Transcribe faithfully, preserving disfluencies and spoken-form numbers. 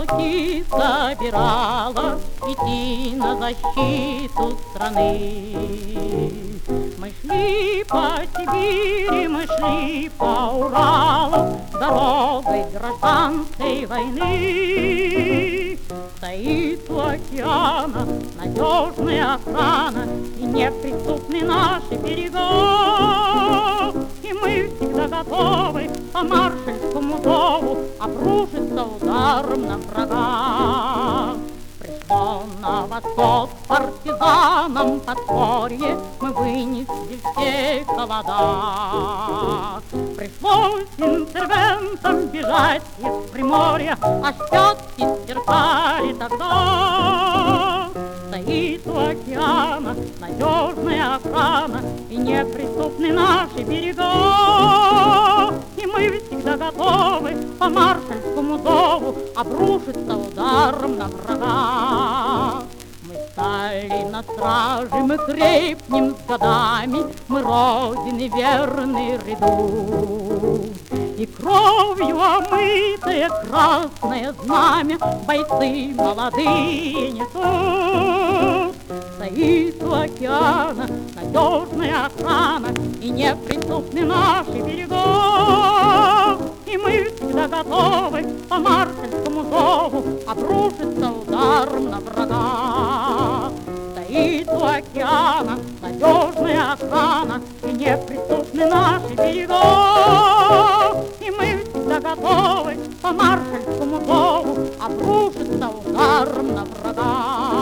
полки собирала идти на защиту страны. Мы шли по Сибири, мы шли по Уралу дорогой гражданской войны. Стоит у океана надежная охрана и неприступны наши берега. И мы всегда готовы по маршальскому зову обрушиться ударом на врага. Пришло на восход партизанам подпорье, мы вынесли все холода. Пришлось интервентам бежать из Приморья, а щетки сверкали тогда. Стоит у океана надежная охрана и неприступны наши берега. И мы всегда готовы по маршальскому зову обрушиться ударом на врага. Мы стали на страже, мы крепнем с годами, мы Родине верны ряду. И кровью омытое красное знамя бойцы молодые несут. Стоит у океана надежная охрана и неприступны наши берега. И мы всегда готовы по маршальскому зову обрушиться ударом на врага. Стоит у океана надежная охрана и неприступны наши берега. И мы всегда готовы по маршальскому зову обрушиться ударом на врага.